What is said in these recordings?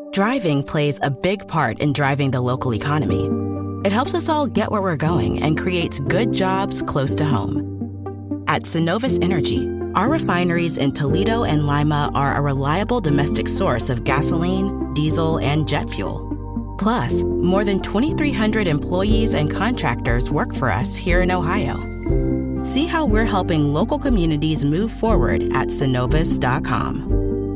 Driving plays a big part in driving the local economy. It helps us all get where we're going and creates good jobs close to home. At Synovus Energy, our refineries in Toledo and Lima are a reliable domestic source of gasoline, diesel, and jet fuel. Plus, more than 2,300 employees and contractors work for us here in Ohio. See how we're helping local communities move forward at Synovus.com.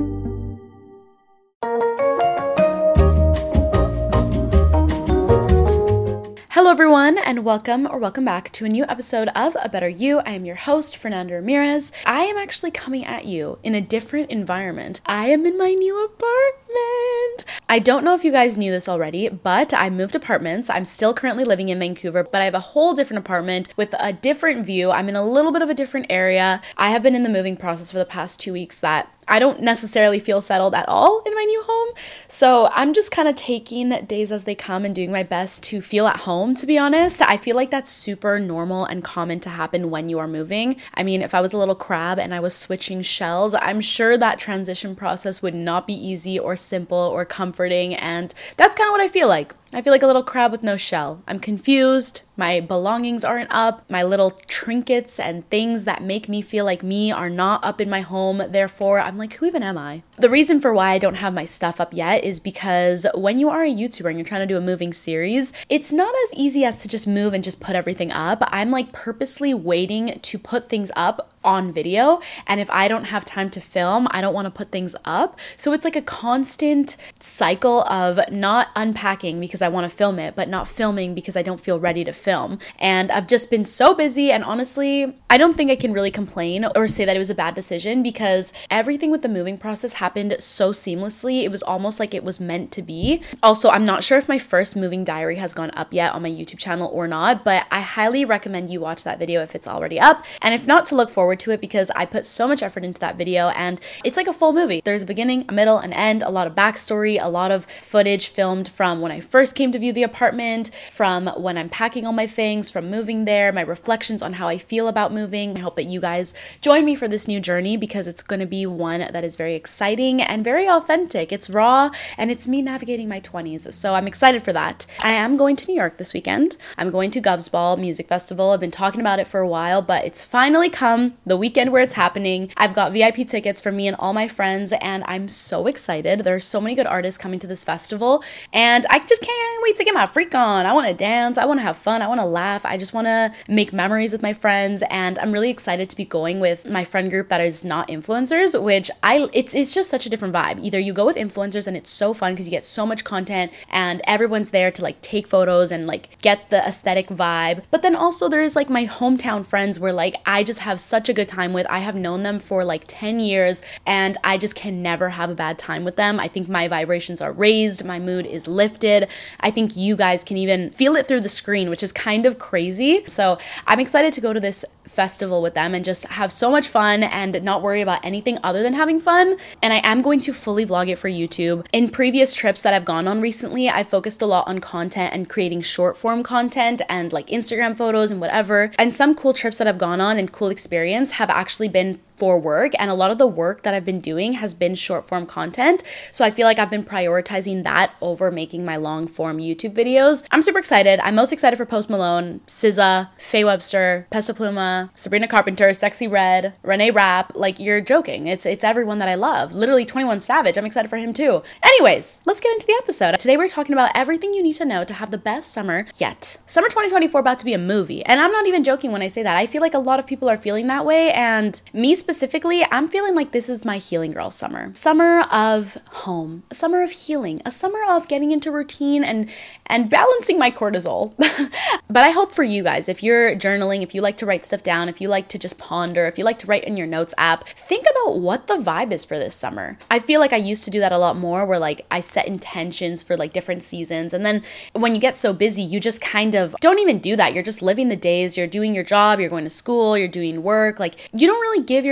Hello everyone, and welcome back to a new episode of A Better You. I am your host, Fernanda Ramirez. I am actually coming at you in a different environment. I am in my new apartment. I don't know if you guys knew this already, but I moved apartments. I'm still currently living in Vancouver, but I have a whole different apartment with a different view. I'm in a little bit of a different area. I have been in the moving process for the past 2 weeks that I don't necessarily feel settled at all in my new home. So I'm just kind of taking days as they come and doing my best to feel at home, to be honest. I feel like that's super normal and common to happen when you are moving. I mean, if I was a little crab and I was switching shells, I'm sure that transition process would not be easy or simple or comforting. And that's kind of what I feel like. I feel like a little crab with no shell. I'm confused. My belongings aren't up. My little trinkets and things that make me feel like me are not up in my home. Therefore, I'm like, who even am I? The reason for why I don't have my stuff up yet is because when you are a YouTuber and you're trying to do a moving series, it's not as easy as to just move and just put everything up. I'm like purposely waiting to put things up on video. And if I don't have time to film, I don't want to put things up. So it's like a constant cycle of not unpacking because I want to film it, but not filming because I don't feel ready to film. And I've just been so busy, and honestly, I don't think I can really complain or say that it was a bad decision because everything with the moving process happened so seamlessly. It was almost like it was meant to be. Also, I'm not sure if my first moving diary has gone up yet on my YouTube channel or not, but I highly recommend you watch that video if it's already up. And if not, to look forward to it because I put so much effort into that video and it's like a full movie. There's a beginning, a middle, an end, a lot of backstory, a lot of footage filmed from when I first came to view the apartment, from when I'm packing all my things, from moving there, my reflections on how I feel about moving. I hope that you guys join me for this new journey because it's going to be one that is very exciting and very authentic. It's raw and it's me navigating my 20s. So I'm excited for that. I am going to New York this weekend. I'm going to Govs Ball Music Festival. I've been talking about it for a while, but it's finally come, the weekend where it's happening. I've got VIP tickets for me and all my friends and I'm so excited. There are so many good artists coming to this festival and I just can't wait to get my freak on. I want to dance. I want to have fun. I want to laugh. I just want to make memories with my friends. And I'm really excited to be going with my friend group that is not influencers, which it's just such a different vibe. Either you go with influencers and it's so fun because you get so much content and everyone's there to like take photos and like get the aesthetic vibe. But then also there's like my hometown friends where like I just have such a good time with. I have known them for like 10 years and I just can never have a bad time with them. I think my vibrations are raised. My mood is lifted. I think you guys can even feel it through the screen, which is kind of crazy. So I'm excited to go to this festival with them and just have so much fun and not worry about anything other than having fun. And I am going to fully vlog it for YouTube. In previous trips that I've gone on recently, I focused a lot on content and creating short form content and like Instagram photos and whatever. And some cool trips that I've gone on and cool experience have actually been for work, and a lot of the work that I've been doing has been short form content. So I feel like I've been prioritizing that over making my long form YouTube videos. I'm super excited. I'm most excited for Post Malone, SZA, Faye Webster, Peso Pluma, Sabrina Carpenter, Sexy Red, Renee Rapp. Like, you're joking. It's everyone that I love. Literally 21 Savage. I'm excited for him too. Anyways, let's get into the episode. Today we're talking about everything you need to know to have the best summer yet. Summer 2024 about to be a movie. And I'm not even joking when I say that. I feel like a lot of people are feeling that way, and me specifically, I'm feeling like this is my healing girl summer. Summer of home, a summer of healing, a summer of getting into routine and balancing my cortisol. But I hope for you guys, if you're journaling, if you like to write stuff down, if you like to just ponder, if you like to write in your notes app, think about what the vibe is for this summer. I feel like I used to do that a lot more where like I set intentions for like different seasons. And then when you get so busy, you just kind of don't even do that. You're just living the days, you're doing your job, you're going to school, you're doing work. Like you don't really give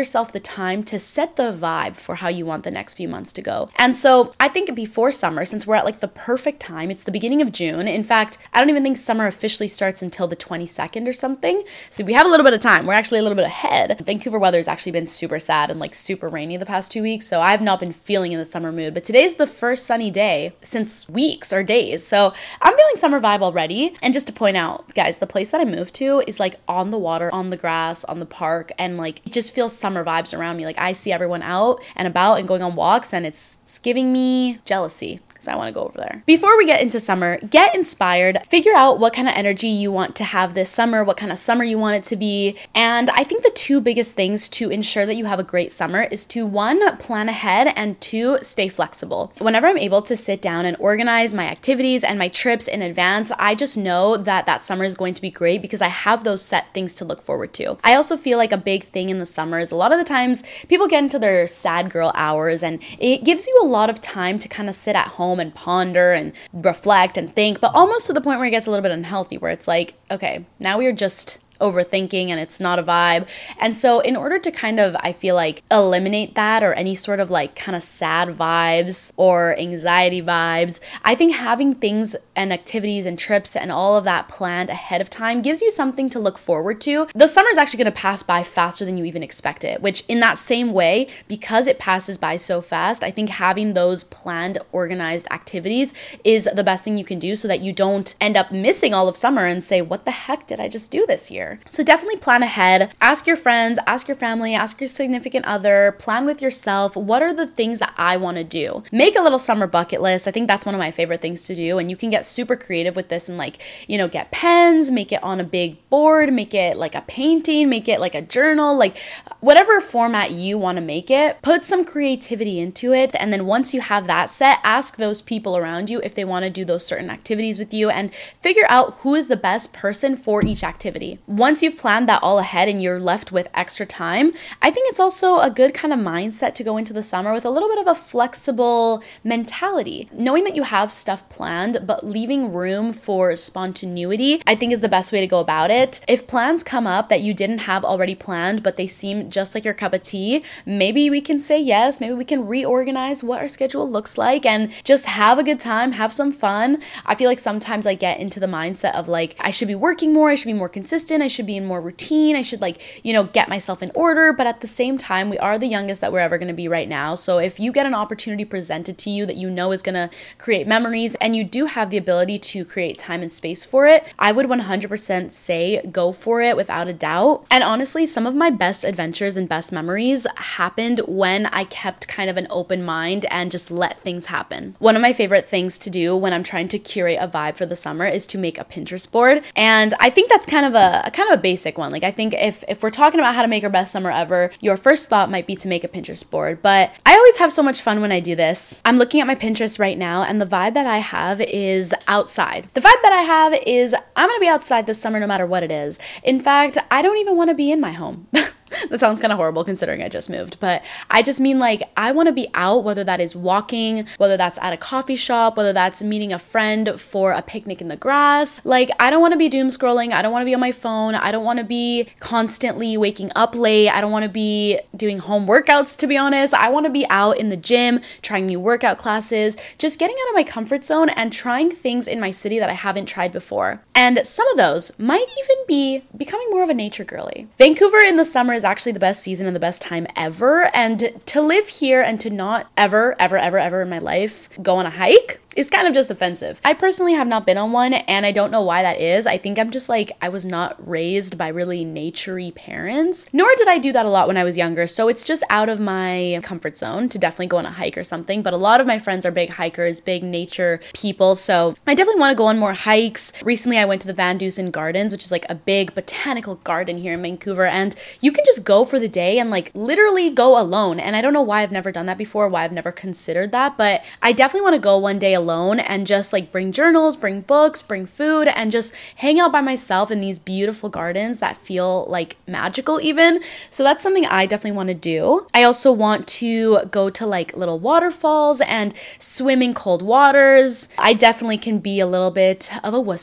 yourself the time to set the vibe for how you want the next few months to go. And so I think before summer, since we're at like the perfect time, it's the beginning of June. In fact, I don't even think summer officially starts until the 22nd or something. So we have a little bit of time. We're actually a little bit ahead. Vancouver weather has actually been super sad and like super rainy the past 2 weeks. So I've not been feeling in the summer mood, but today's the first sunny day since weeks or days. So I'm feeling summer vibe already. And just to point out, guys, the place that I moved to is like on the water, on the grass, on the park, and like it just feels summer vibes around me. Like I see everyone out and about and going on walks, and it's giving me jealousy. I want to go over there. Before we get into summer, get inspired, figure out what kind of energy you want to have this summer, what kind of summer you want it to be. And I think the two biggest things to ensure that you have a great summer is to 1, plan ahead, and 2, stay flexible. Whenever I'm able to sit down and organize my activities and my trips in advance, I just know that that summer is going to be great because I have those set things to look forward to. I also feel like a big thing in the summer is a lot of the times people get into their sad girl hours, and it gives you a lot of time to kind of sit at home and ponder and reflect and think, but almost to the point where it gets a little bit unhealthy, where it's like, okay, now we are just overthinking and it's not a vibe. And so in order to kind of, I feel like, eliminate that or any sort of like kind of sad vibes or anxiety vibes, I think having things and activities and trips and all of that planned ahead of time gives you something to look forward to. The summer is actually going to pass by faster than you even expect it, which in that same way, because it passes by so fast, I think having those planned, organized activities is the best thing you can do so that you don't end up missing all of summer and say, what the heck did I just do this year? So definitely plan ahead. Ask your friends, ask your family, ask your significant other, plan with yourself. What are the things that I want to do? Make a little summer bucket list. I think that's one of my favorite things to do. And you can get super creative with this and like, get pens, make it on a big board, make it like a painting, make it like a journal, like whatever format you want to make it, put some creativity into it. And then once you have that set, ask those people around you if they want to do those certain activities with you and figure out who is the best person for each activity. Once you've planned that all ahead and you're left with extra time, I think it's also a good kind of mindset to go into the summer with a little bit of a flexible mentality. Knowing that you have stuff planned, but leaving room for spontaneity, I think is the best way to go about it. If plans come up that you didn't have already planned, but they seem just like your cup of tea, maybe we can say yes, maybe we can reorganize what our schedule looks like and just have a good time, have some fun. I feel like sometimes I get into the mindset of like, I should be working more, I should be more consistent, I should be in more routine, I should get myself in order. But at the same time, we are the youngest that we're ever going to be right now. So if you get an opportunity presented to you that you know is going to create memories and you do have the ability to create time and space for it, I would 100% say go for it without a doubt. And honestly, some of my best adventures and best memories happened when I kept kind of an open mind and just let things happen. One of my favorite things to do when I'm trying to curate a vibe for the summer is to make a Pinterest board. And I think that's kind of a basic one. Like I think if we're talking about how to make our best summer ever, your first thought might be to make a Pinterest board. But I always have so much fun when I do this. I'm looking at my Pinterest right now and the vibe that I have is outside. The vibe that I have is I'm going to be outside this summer no matter what it is. In fact, I don't even want to be in my home. That sounds kind of horrible considering I just moved, but I just mean like I want to be out, whether that is walking, whether that's at a coffee shop, whether that's meeting a friend for a picnic in the grass. Like I don't want to be doom scrolling. I don't want to be on my phone. I don't want to be constantly waking up late. I don't want to be doing home workouts, to be honest. I want to be out in the gym, trying new workout classes, just getting out of my comfort zone and trying things in my city that I haven't tried before. And some of those might even be becoming more of a nature girly. Vancouver in the summer is actually the best season and the best time ever. And to live here and to not ever in my life go on a hike is kind of just offensive. I personally have not been on one and I don't know why that is. I think I'm just like, I was not raised by really naturey parents, nor did I do that a lot when I was younger. So it's just out of my comfort zone to definitely go on a hike or something. But a lot of my friends are big hikers, big nature people. So I definitely want to go on more hikes. Recently, I went to the Van Dusen Gardens, which is like a big botanical garden here in Vancouver. And you can just go for the day and like literally go alone. And I don't know why I've never done that before, why I've never considered that, but I definitely want to go one day alone and just like bring journals, bring books, bring food, and just hang out by myself in these beautiful gardens that feel like magical even. So that's something I definitely want to do. I also want to go to like little waterfalls and swim in cold waters. I definitely can be a little bit of a wussy.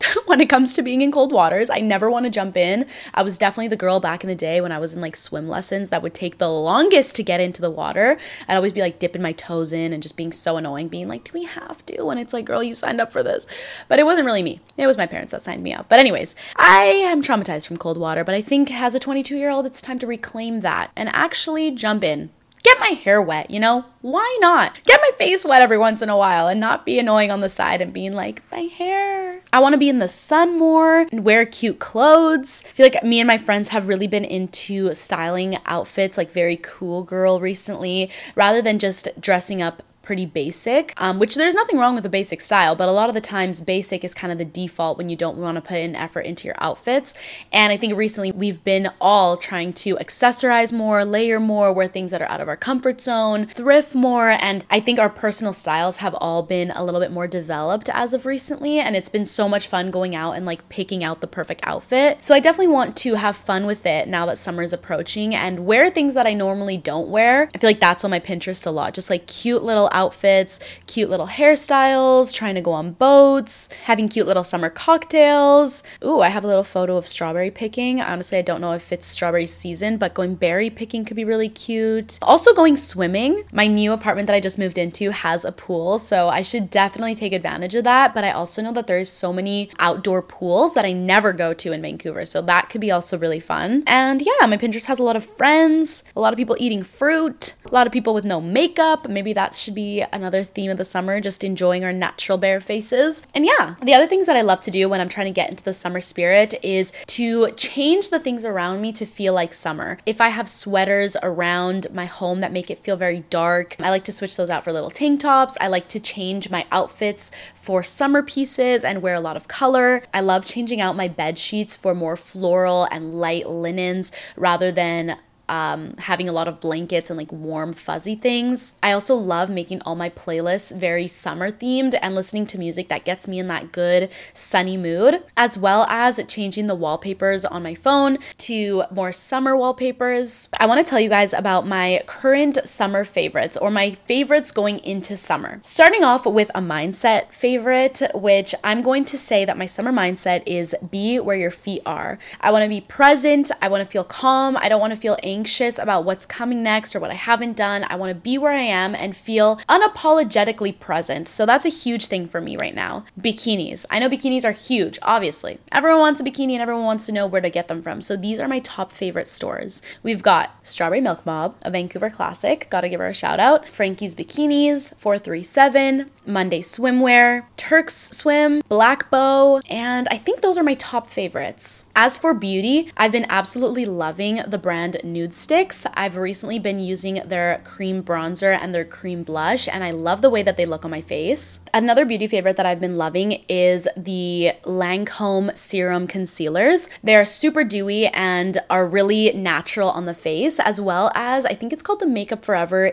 when it comes to being in cold waters. I never want to jump in. I was definitely the girl back in the day when I was in like swim lessons that would take the longest to get into the water. I'd always be like dipping my toes in and just being so annoying, being like, do we have to? And it's like, girl, you signed up for this. But it wasn't really me. It was my parents that signed me up. But anyways, I am traumatized from cold water, but I think as a 22-year-old, it's time to reclaim that and actually jump in. Get my hair wet, you know? Why not? Get my face wet every once in a while and not be annoying on the side and being like, my hair. I want to be in the sun more and wear cute clothes. I feel like me and my friends have really been into styling outfits, like very cool girl recently, rather than just dressing up pretty basic, which there's nothing wrong with a basic style, but a lot of the times basic is kind of the default when you don't want to put in effort into your outfits. And I think recently we've been all trying to accessorize more, layer more, wear things that are out of our comfort zone, thrift more, and I think our personal styles have all been a little bit more developed as of recently, and it's been so much fun going out and like picking out the perfect outfit. So I definitely want to have fun with it now that summer is approaching and wear things that I normally don't wear. I feel like that's on my Pinterest a lot, just like cute little outfits, cute little hairstyles, trying to go on boats, having cute little summer cocktails. Ooh, I have a little photo of strawberry picking. Honestly, I don't know if it's strawberry season, but going berry picking could be really cute. Also going swimming. My new apartment that I just moved into has a pool, so I should definitely take advantage of that, but I also know that there's so many outdoor pools that I never go to in Vancouver, so that could be also really fun. And yeah, my Pinterest has a lot of friends, a lot of people eating fruit, a lot of people with no makeup. Maybe that should be another theme of the summer, just enjoying our natural bare faces. And yeah, the other things that I love to do when I'm trying to get into the summer spirit is to change the things around me to feel like summer. If I have sweaters around my home that make it feel very dark, I like to switch those out for little tank tops. I like to change my outfits for summer pieces and wear a lot of color. I love changing out my bed sheets for more floral and light linens rather than having a lot of blankets and like warm fuzzy things. I also love making all my playlists very summer themed and listening to music that gets me in that good sunny mood, as well as changing the wallpapers on my phone to more summer wallpapers. I want to tell you guys about my current summer favorites, or my favorites going into summer. Starting off with a mindset favorite, which I'm going to say that my summer mindset is be where your feet are. I want to be present. I want to feel calm. I don't want to feel anxious about what's coming next or what I haven't done. I want to be where I am and feel unapologetically present. So that's a huge thing for me right now. Bikinis. I know bikinis are huge, obviously. Everyone wants a bikini and everyone wants to know where to get them from. So these are my top favorite stores. We've got Strawberry Milk Mob, a Vancouver classic. Gotta give her a shout out. Frankie's Bikinis, 437, Monday Swimwear, Turks Swim, Black Bow, and I think those are my top favorites. As for beauty, I've been absolutely loving the brand Nude Sticks. I've recently been using their cream bronzer and their cream blush, and I love the way that they look on my face. Another beauty favorite that I've been loving is the Lancome Serum Concealers. They're super dewy and are really natural on the face, as well as I think it's called the Makeup Forever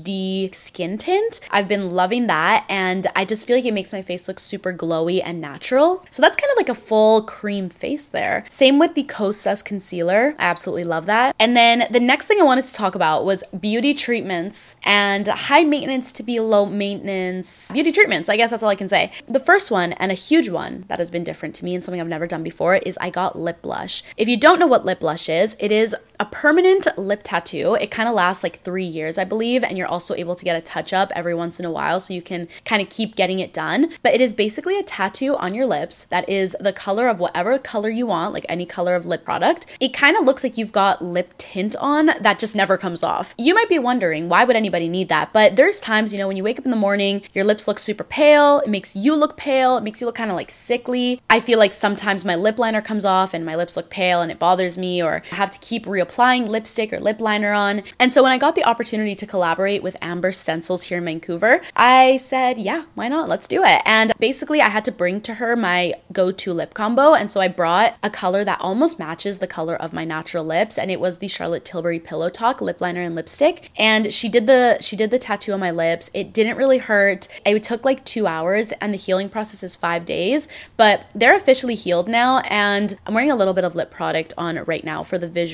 HD Skin Tint. I've been loving that, and I just feel like it makes my face look super glowy and natural. So that's kind of like a full cream face there. Same with the Kosas Concealer. I absolutely love that. And then the next thing I wanted to talk about was beauty treatments and high maintenance to be low maintenance beauty treatments. I guess that's all I can say. The first one, and a huge one that has been different to me and something I've never done before, is I got lip blush. If you don't know what lip blush is, it is a permanent lip tattoo. It kind of lasts like 3 years, I believe, and you're also able to get a touch up every once in a while, so you can kind of keep getting it done. But it is basically a tattoo on your lips that is the color of whatever color you want, like any color of lip product. It kind of looks like you've got lip tint on that just never comes off. You might be wondering, why would anybody need that? But there's times, you know, when you wake up in the morning, your lips look super pale, it makes you look pale, it makes you look kind of like sickly. I feel like sometimes my lip liner comes off and my lips look pale and it bothers me, or I have to keep reapplying lipstick or lip liner on. And so when I got the opportunity to collaborate with Amber Stencils here in Vancouver, I said, yeah, why not? Let's do it. And basically I had to bring to her my go-to lip combo. And so I brought a color that almost matches the color of my natural lips, and it was the Charlotte Tilbury Pillow Talk lip liner and lipstick. And she did the tattoo on my lips. It didn't really hurt. It took like 2 hours, and the healing process is 5 days, but they're officially healed now. And I'm wearing a little bit of lip product on right now for the visual watch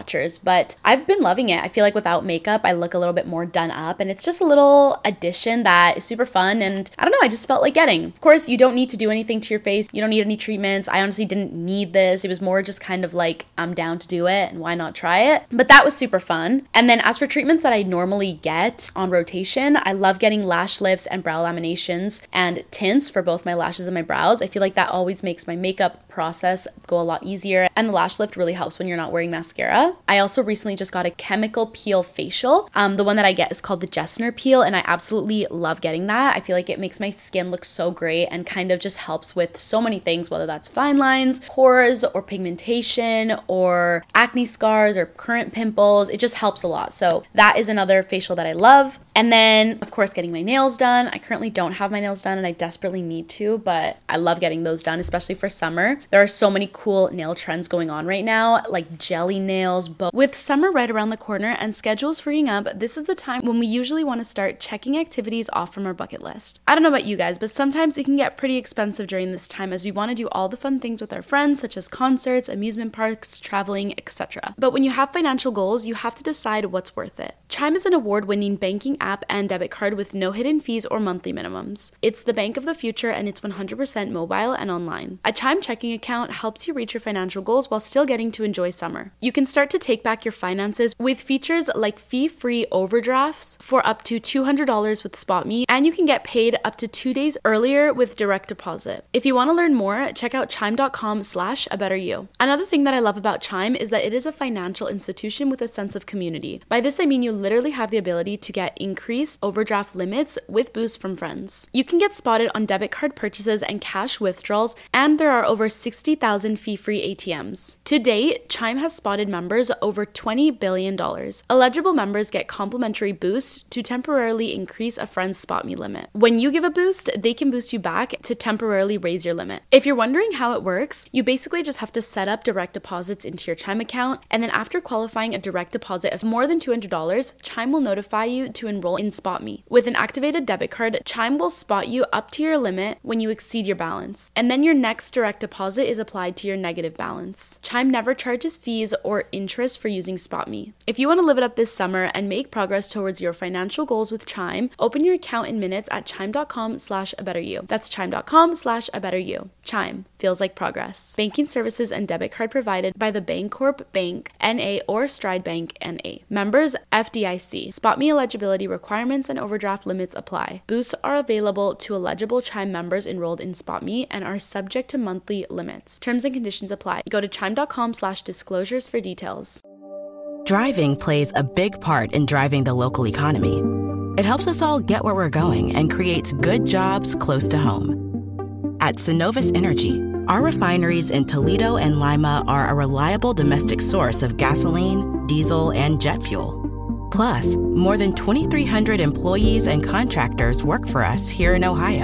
swatchers, but I've been loving it. I feel like without makeup, I look a little bit more done up, and it's just a little addition that is super fun, and I don't know, I just felt like getting. Of course, you don't need to do anything to your face. You don't need any treatments. I honestly didn't need this. It was more just kind of like, I'm down to do it, and why not try it? But that was super fun. And then as for treatments that I normally get on rotation, I love getting lash lifts and brow laminations and tints for both my lashes and my brows. I feel like that always makes my makeup process go a lot easier, and the lash lift really helps when you're not wearing mascara. I also recently just got a chemical peel facial. The one that I get is called the Jessner peel, and I absolutely love getting that. I feel like it makes my skin look so great and kind of just helps with so many things, whether that's fine lines, pores, or pigmentation, or acne scars, or current pimples. It just helps a lot. So that is another facial that I love. And then, of course, getting my nails done. I currently don't have my nails done, and I desperately need to, but I love getting those done, especially for summer. There are so many cool nail trends going on right now, like jelly nails. But with summer right around the corner and schedules freeing up, this is the time when we usually want to start checking activities off from our bucket list. I don't know about you guys, but sometimes it can get pretty expensive during this time, as we want to do all the fun things with our friends, such as concerts, amusement parks, traveling, etc. But when you have financial goals, you have to decide what's worth it. Chime is an award-winning banking app and debit card with no hidden fees or monthly minimums. It's the bank of the future, and it's 100% mobile and online. A Chime checking account helps you reach your financial goals while still getting to enjoy summer. You can start to take back your finances with features like fee-free overdrafts for up to $200 with SpotMe, and you can get paid up to 2 days earlier with direct deposit. If you want to learn more, check out chime.com/abetteryou. Another thing that I love about Chime is that it is a financial institution with a sense of community. By this I mean you literally have the ability to get increased overdraft limits with boosts from friends. You can get spotted on debit card purchases and cash withdrawals, and there are over 60,000 fee-free ATMs. To date, Chime has spotted members over $20 billion. Eligible members get complimentary boosts to temporarily increase a friend's SpotMe limit. When you give a boost, they can boost you back to temporarily raise your limit. If you're wondering how it works, you basically just have to set up direct deposits into your Chime account, and then after qualifying a direct deposit of more than $200, Chime will notify you to enroll in SpotMe. With an activated debit card, Chime will spot you up to your limit when you exceed your balance, and then your next direct deposit is applied to your negative balance. Chime never charges fees or interest for using SpotMe. If you want to live it up this summer and make progress towards your financial goals with Chime, open your account in minutes at chime.com/abetteryou. That's chime.com/abetteryou. Chime feels like progress. Banking services and debit card provided by the Bancorp Bank N.A. or Stride Bank N.A. Members FDIC. SpotMe eligibility requirements and overdraft limits apply. Boosts are available to eligible Chime members enrolled in SpotMe and are subject to monthly limits. Terms and conditions apply. Go to chime.com/disclosures for details. Driving plays a big part in driving the local economy. It helps us all get where we're going and creates good jobs close to home. At Synovus Energy, our refineries in Toledo and Lima are a reliable domestic source of gasoline, diesel, and jet fuel. Plus, more than 2,300 employees and contractors work for us here in Ohio.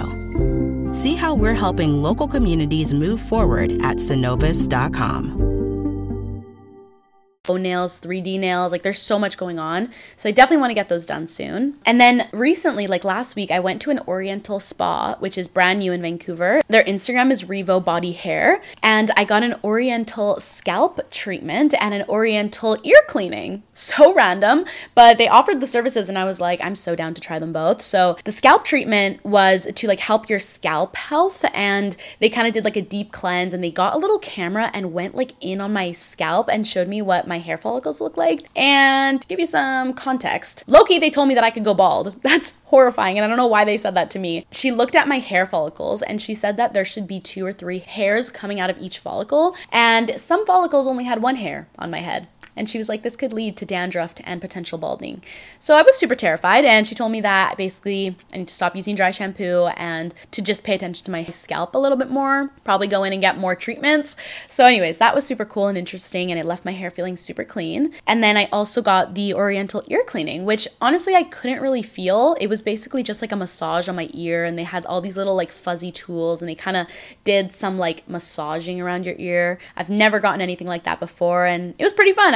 See how we're helping local communities move forward at Synovus.com. Nails, 3D nails, like there's so much going on. So I definitely want to get those done soon. And then recently, like last week, I went to an Oriental spa, which is brand new in Vancouver. Their Instagram is Revo Body Hair. And I got an Oriental scalp treatment and an Oriental ear cleaning. So random, but they offered the services and I was like, I'm so down to try them both. So the scalp treatment was to like help your scalp health, and they kind of did like a deep cleanse, and they got a little camera and went like in on my scalp and showed me what my hair follicles look like. And to give you some context, low-key, they told me that I could go bald. That's horrifying, and I don't know why they said that to me. She looked at my hair follicles and she said that there should be 2 or 3 hairs coming out of each follicle, and some follicles only had 1 hair on my head. And she was like, this could lead to dandruff and potential balding. So I was super terrified, and she told me that basically I need to stop using dry shampoo and to just pay attention to my scalp a little bit more, probably go in and get more treatments. So anyways, that was super cool and interesting, and it left my hair feeling super clean. And then I also got the Oriental ear cleaning, which honestly I couldn't really feel. It was basically just like a massage on my ear, and they had all these little like fuzzy tools, and they kind of did some like massaging around your ear. I've never gotten anything like that before, and it was pretty fun. I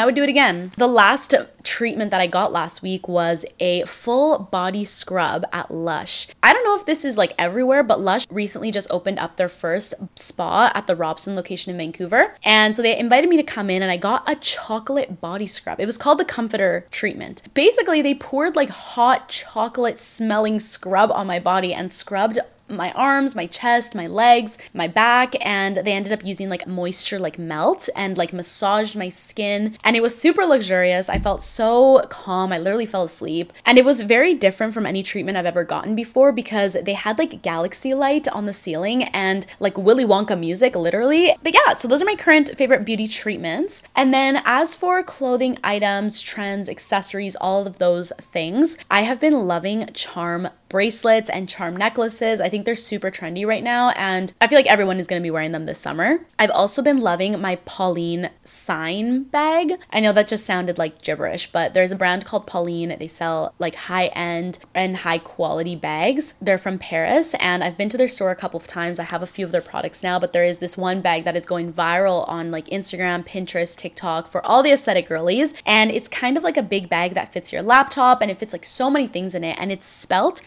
would do it again. The last treatment that I got last week was a full body scrub at Lush. I don't know if this is like everywhere, but Lush recently just opened up their first spa at the Robson location in Vancouver. And so they invited me to come in and I got a chocolate body scrub. It was called the Comforter treatment. Basically, they poured like hot chocolate smelling scrub on my body and scrubbed my arms, my chest, my legs, my back, and they ended up using like moisture like melt and like massaged my skin, and it was super luxurious. I felt so calm. I literally fell asleep, and it was very different from any treatment I've ever gotten before because they had like galaxy light on the ceiling and like Willy Wonka music literally. But yeah, so those are my current favorite beauty treatments. And then as for clothing items, trends, accessories, all of those things, I have been loving charm bracelets and charm necklaces. I think they're super trendy right now, and I feel like everyone is going to be wearing them this summer. I've also been loving my Pauline sign bag. I know that just sounded like gibberish, but there's a brand called Pauline. They sell like high-end and high-quality bags. They're from Paris, and I've been to their store a couple of times. I have a few of their products now, but there is this one bag that is going viral on like Instagram, Pinterest, TikTok for all the aesthetic girlies, and it's kind of like a big bag that fits your laptop, and it fits like so many things in it, and it's spelt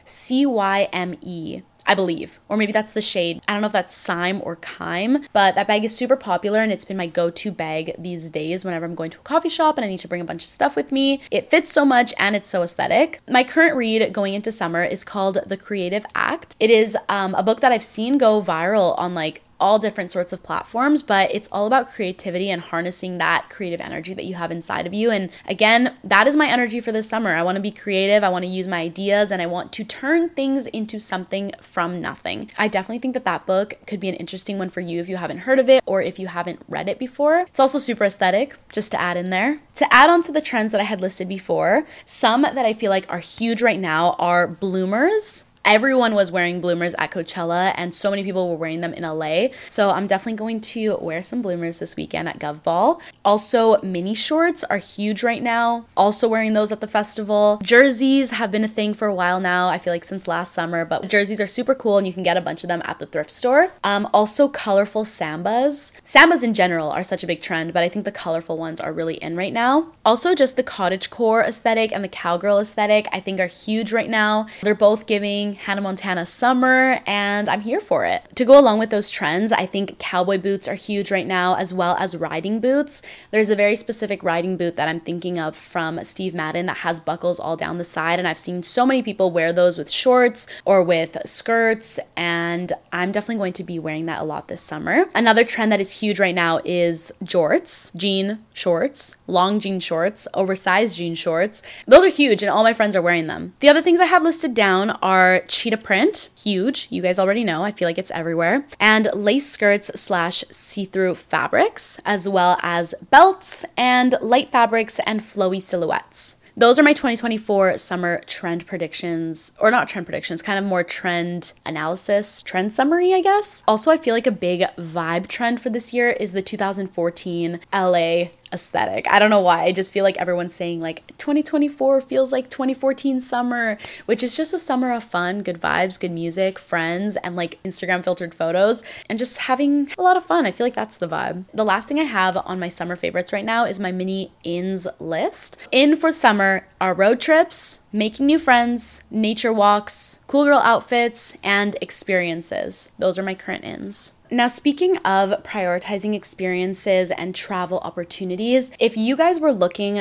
Cyme, I believe, or maybe that's the shade. I don't know if that's Cyme or Chyme, but that bag is super popular and it's been my go-to bag these days whenever I'm going to a coffee shop and I need to bring a bunch of stuff with me. It fits so much and it's so aesthetic. My current read going into summer is called The Creative Act. It is a book that I've seen go viral on like all different sorts of platforms, but it's all about creativity and harnessing that creative energy that you have inside of you. And again, that is my energy for this summer. I want to be creative. I want to use my ideas and I want to turn things into something from nothing. I definitely think that that book could be an interesting one for you if you haven't heard of it or if you haven't read it before. It's also super aesthetic, just to add in there. To add on to the trends that I had listed before, some that I feel like are huge right now are bloomers. Everyone was wearing bloomers at Coachella and so many people were wearing them in LA. So I'm definitely going to wear some bloomers this weekend at Gov Ball. Also, mini shorts are huge right now. Also wearing those at the festival. Jerseys have been a thing for a while now. I feel like since last summer, but jerseys are super cool and you can get a bunch of them at the thrift store. Also colorful sambas. Sambas in general are such a big trend, but I think the colorful ones are really in right now. Also just the cottagecore aesthetic and the cowgirl aesthetic I think are huge right now. They're both giving Hannah Montana summer and I'm here for it. To go along with those trends, I think cowboy boots are huge right now as well as riding boots. There's a very specific riding boot that I'm thinking of from Steve Madden that has buckles all down the side, and I've seen so many people wear those with shorts or with skirts, and I'm definitely going to be wearing that a lot this summer. Another trend that is huge right now is jorts, jean shorts, long jean shorts, oversized jean shorts. Those are huge and all my friends are wearing them. The other things I have listed down are cheetah print, huge. You guys already know, I feel like it's everywhere. And lace skirts / see-through fabrics, as well as belts and light fabrics and flowy silhouettes. Those are my 2024 summer trend predictions, or not trend predictions, kind of more trend analysis, trend summary, I guess. Also, I feel like a big vibe trend for this year is the 2014 LA aesthetic. I don't know why. I just feel like everyone's saying like 2024 feels like 2014 summer, which is just a summer of fun, good vibes, good music, friends, and like Instagram filtered photos, and just having a lot of fun. I feel like that's the vibe. The last thing I have on my summer favorites right now is my mini ins list. In for summer are road trips, making new friends, nature walks, cool girl outfits, and experiences. Those are my current ins. Now, speaking of prioritizing experiences and travel opportunities, if you guys were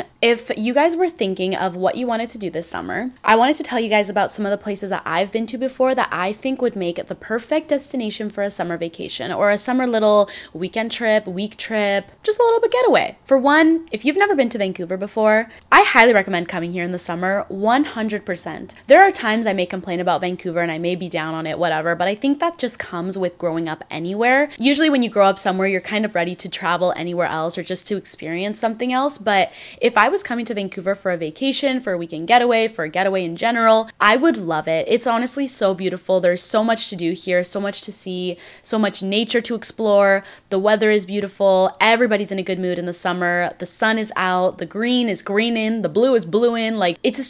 thinking of what you wanted to do this summer, I wanted to tell you guys about some of the places that I've been to before that I think would make the perfect destination for a summer vacation or a summer little weekend trip, week trip, just a little bit getaway. For one, if you've never been to Vancouver before, I highly recommend coming here in the summer, 100%. There are times I may complain about Vancouver and I may be down on it, whatever, but I think that just comes with growing up anywhere. Usually when you grow up somewhere, you're kind of ready to travel anywhere else or just to experience something else. But if I was coming to Vancouver for a vacation, for a weekend getaway, for a getaway in general, I would love it. It's honestly so beautiful. There's so much to do here, so much to see, so much nature to explore. The weather is beautiful. Everybody's in a good mood in the summer. The sun is out. The green is green in. The blue is blue in. Like, it's a super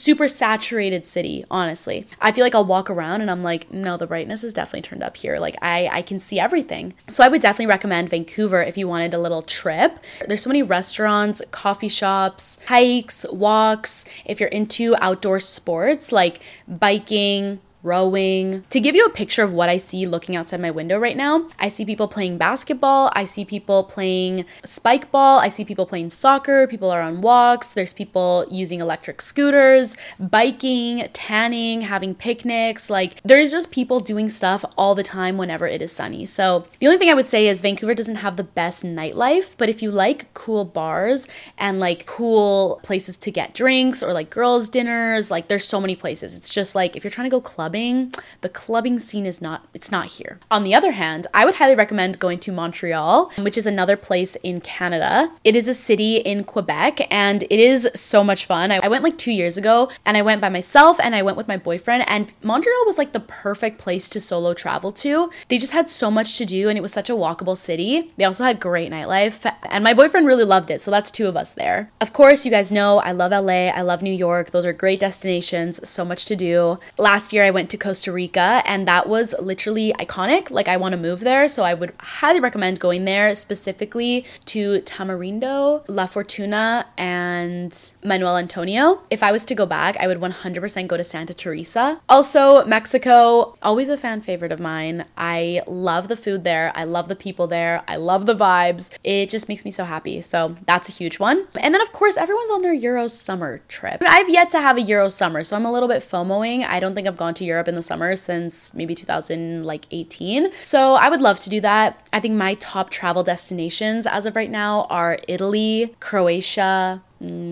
saturated city, honestly. I feel like I'll walk around and I'm like, no, the brightness is definitely turned up here. Like I can see everything. So I would definitely recommend Vancouver if you wanted a little trip. There's so many restaurants, coffee shops, hikes, walks. If you're into outdoor sports like biking, rowing. To give you a picture of what I see looking outside my window right now, I see people playing basketball, I see people playing spike ball, I see people playing soccer, people are on walks, there's people using electric scooters, biking, tanning, having picnics. Like there's just people doing stuff all the time whenever it is sunny. So the only thing I would say is Vancouver doesn't have the best nightlife, but if you like cool bars and like cool places to get drinks or like girls' dinners, like there's so many places. It's just like if you're trying to go clubbing, the clubbing scene is not here. On the other hand, I would highly recommend going to Montreal, which is another place in Canada. It is a city in Quebec and it is so much fun. I went like 2 years ago and I went by myself and I went with my boyfriend, and Montreal was like the perfect place to solo travel to. They just had so much to do and it was such a walkable city. They also had great nightlife and my boyfriend really loved it. So that's 2 of us there. Of course, you guys know I love LA. I love New York. Those are great destinations. So much to do. Last year I went to Costa Rica and that was literally iconic. Like I want to move there, so I would highly recommend going there, specifically to Tamarindo, La Fortuna, and Manuel Antonio. If I was to go back, I would 100% go to Santa Teresa. Also, Mexico, always a fan favorite of mine. I love the food there. I love the people there. I love the vibes. It just makes me so happy. So that's a huge one. And then of course, everyone's on their Euro summer trip. I've yet to have a Euro summer, so I'm a little bit FOMOing. I don't think I've gone to Europe in the summer since maybe 2018. So I would love to do that. I think my top travel destinations as of right now are Italy, Croatia,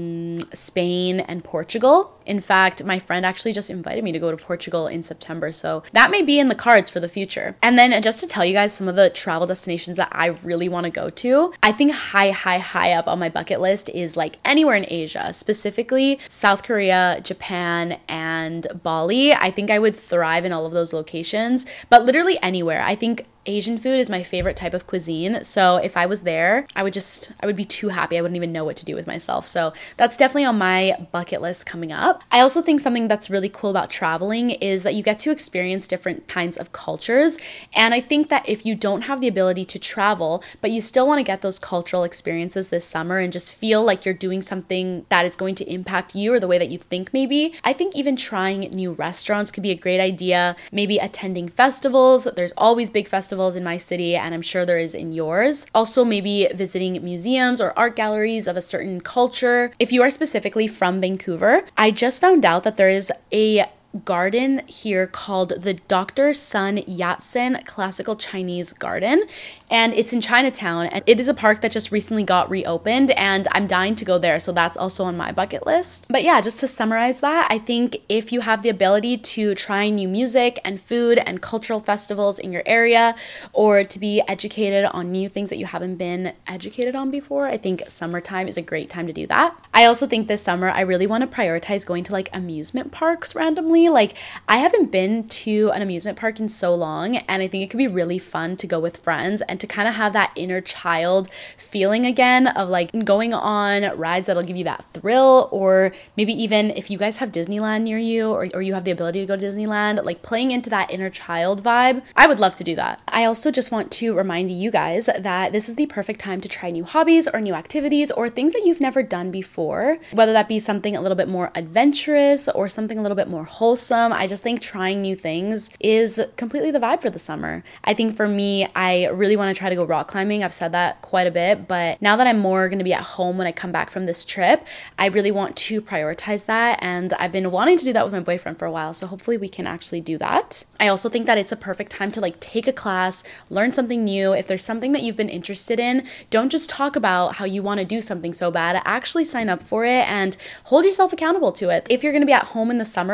Spain, and Portugal. In fact, my friend actually just invited me to go to Portugal in September, so that may be in the cards for the future. And then just to tell you guys some of the travel destinations that I really want to go to, I think high up on my bucket list is like anywhere in Asia, specifically South Korea, Japan, and Bali. I think I would thrive in all of those locations, but literally anywhere. I think Asian food is my favorite type of cuisine. So if I was there, I would be too happy. I wouldn't even know what to do with myself. So that's definitely on my bucket list coming up. I also think something that's really cool about traveling is that you get to experience different kinds of cultures. And I think that if you don't have the ability to travel, but you still want to get those cultural experiences this summer and just feel like you're doing something that is going to impact you or the way that you think maybe, I think even trying new restaurants could be a great idea. Maybe attending festivals. There's always big festivals in my city, and I'm sure there is in yours. Also, maybe visiting museums or art galleries of a certain culture. If you are specifically from Vancouver, I just found out that there is a garden here called the Dr. Sun Yat-sen Classical Chinese Garden, and it's in Chinatown, and it is a park that just recently got reopened, and I'm dying to go there, so that's also on my bucket list. But yeah, just to summarize that, I think if you have the ability to try new music and food and cultural festivals in your area, or to be educated on new things that you haven't been educated on before, I think summertime is a great time to do that. I also think this summer I really want to prioritize going to like amusement parks randomly. Like I haven't been to an amusement park in so long, and I think it could be really fun to go with friends and to kind of have that inner child feeling again of like going on rides that'll give you that thrill, or maybe even if you guys have Disneyland near you, or you have the ability to go to Disneyland, like playing into that inner child vibe. I would love to do that. I also just want to remind you guys that this is the perfect time to try new hobbies or new activities or things that you've never done before, whether that be something a little bit more adventurous or something a little bit more wholesome. I just think trying new things is completely the vibe for the summer. I think for me, I really want to try to go rock climbing. I've said that quite a bit, but now that I'm more going to be at home when I come back from this trip, I really want to prioritize that, and I've been wanting to do that with my boyfriend for a while, so hopefully we can actually do that. I also think that it's a perfect time to like take a class, learn something new. If there's something that you've been interested in, don't just talk about how you want to do something so bad. Actually sign up for it and hold yourself accountable to it. If you're going to be at home in the summer, I think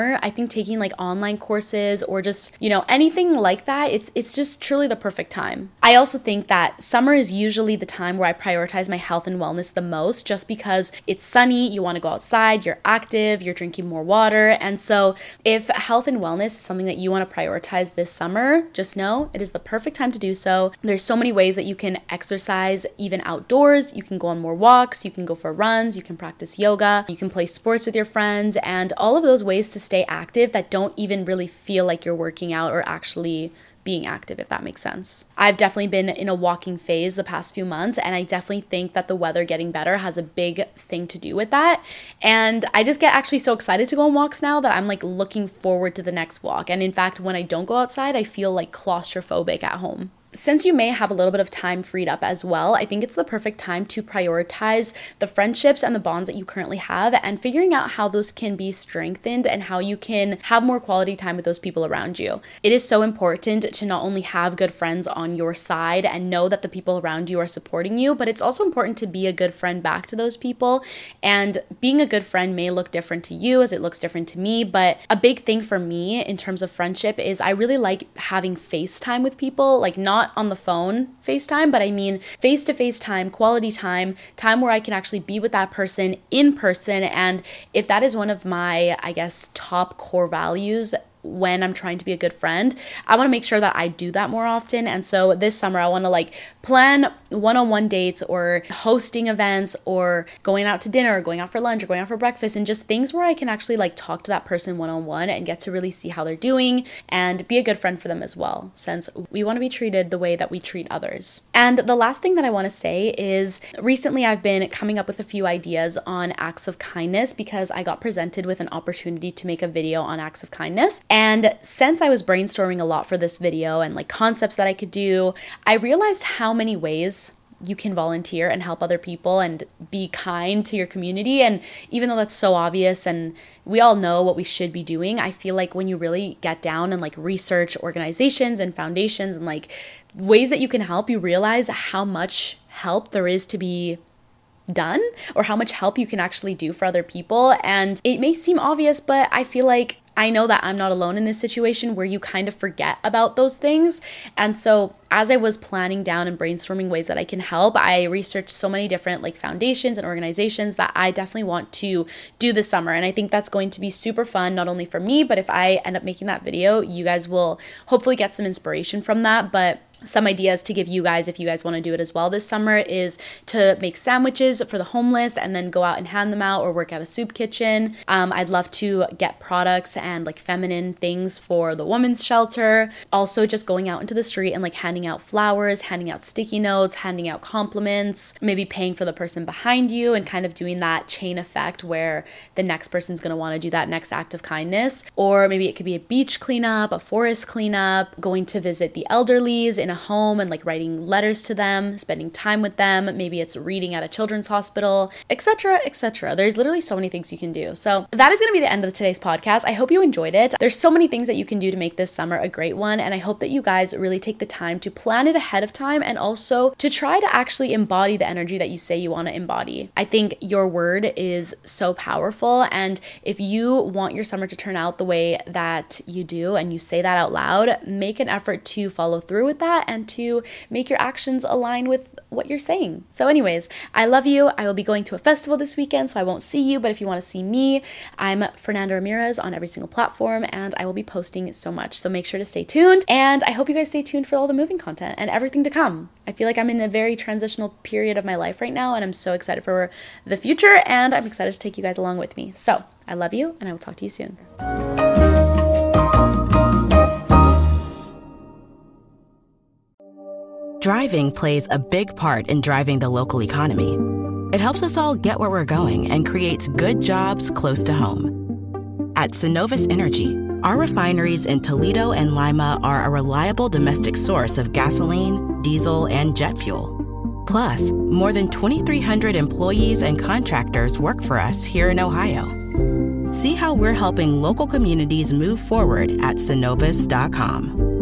considering taking like online courses or just, anything like that, it's just truly the perfect time. I also think that summer is usually the time where I prioritize my health and wellness the most, just because it's sunny, you want to go outside, you're active, you're drinking more water. And so if health and wellness is something that you want to prioritize this summer, just know it is the perfect time to do so. There's so many ways that you can exercise even outdoors. You can go on more walks, you can go for runs, you can practice yoga, you can play sports with your friends, and all of those ways to stay active that don't even really feel like you're working out or actually being active, if that makes sense. I've definitely been in a walking phase the past few months, and I definitely think that the weather getting better has a big thing to do with that. And I just get actually so excited to go on walks now that I'm like looking forward to the next walk. And in fact, when I don't go outside, I feel like claustrophobic at home. Since you may have a little bit of time freed up as well, I think it's the perfect time to prioritize the friendships and the bonds that you currently have and figuring out how those can be strengthened and how you can have more quality time with those people around you. It is so important to not only have good friends on your side and know that the people around you are supporting you, but it's also important to be a good friend back to those people. And being a good friend may look different to you as it looks different to me, but a big thing for me in terms of friendship is I really like having FaceTime with people, like not on the phone FaceTime, but I mean face-to-face time, quality time where I can actually be with that person in person. And if that is one of my, I guess, top core values when I'm trying to be a good friend, I want to make sure that I do that more often. And so this summer, I want to like plan one-on-one dates or hosting events or going out to dinner or going out for lunch or going out for breakfast, and just things where I can actually like talk to that person one-on-one and get to really see how they're doing and be a good friend for them as well, since we want to be treated the way that we treat others. And the last thing that I want to say is recently I've been coming up with a few ideas on acts of kindness because I got presented with an opportunity to make a video on acts of kindness. And since I was brainstorming a lot for this video and like concepts that I could do, I realized how many ways you can volunteer and help other people and be kind to your community. And even though that's so obvious and we all know what we should be doing, I feel like when you really get down and like research organizations and foundations and like ways that you can help, you realize how much help there is to be done or how much help you can actually do for other people. And it may seem obvious, but I feel like I know that I'm not alone in this situation where you kind of forget about those things. And so as I was planning down and brainstorming ways that I can help, I researched so many different like foundations and organizations that I definitely want to do this summer. And I think that's going to be super fun, not only for me, but if I end up making that video, you guys will hopefully get some inspiration from that. But some ideas to give you guys, if you guys want to do it as well this summer, is to make sandwiches for the homeless and then go out and hand them out or work at a soup kitchen. I'd love to get products and like feminine things for the women's shelter. Also just going out into the street and like handing out flowers, handing out sticky notes, handing out compliments, maybe paying for the person behind you and kind of doing that chain effect where the next person's going to want to do that next act of kindness. Or maybe it could be a beach cleanup, a forest cleanup, going to visit the elderlies in a home and like writing letters to them, spending time with them. Maybe it's reading at a children's hospital, etc., etc. There's literally so many things you can do. So that is going to be the end of today's podcast. I hope you enjoyed it. There's so many things that you can do to make this summer a great one, and I hope that you guys really take the time to plan it ahead of time and also to try to actually embody the energy that you say you want to embody. I think your word is so powerful, and if you want your summer to turn out the way that you do and you say that out loud, make an effort to follow through with that and to make your actions align with what you're saying. So anyways, I love you. I will be going to a festival this weekend, so I won't see you, but if you want to see me, I'm Fernanda Ramirez on every single platform, and I will be posting so much. So make sure to stay tuned, and I hope you guys stay tuned for all the moving content and everything to come. I feel like I'm in a very transitional period of my life right now, and I'm so excited for the future, and I'm excited to take you guys along with me. So I love you, and I will talk to you soon. Driving plays a big part in driving the local economy. It helps us all get where we're going and creates good jobs close to home. At Cenovus Energy, our refineries in Toledo and Lima are a reliable domestic source of gasoline, diesel, and jet fuel. Plus, more than 2,300 employees and contractors work for us here in Ohio. See how we're helping local communities move forward at Cenovus.com.